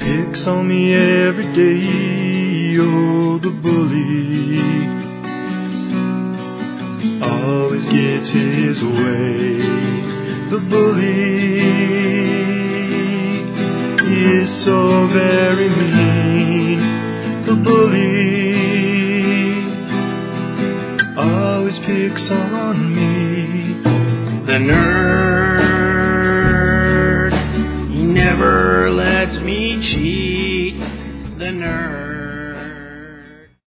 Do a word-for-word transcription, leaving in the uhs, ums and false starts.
picks on me every day. Oh, the bully always gets his way. The bully is so very mean. The bully always picks on me. The nerd, he never lets me cheat. The nerd.